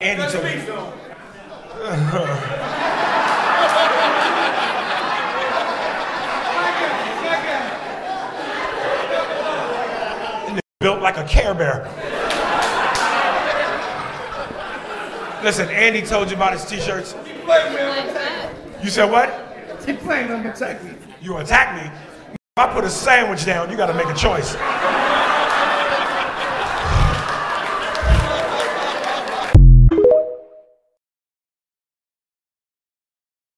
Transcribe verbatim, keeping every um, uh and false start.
Andy told me. Built like a Care Bear. Listen, Andy told you about his t-shirts. You said what? He playing on Kentucky. You attack me? If I put a sandwich down, you gotta make a choice.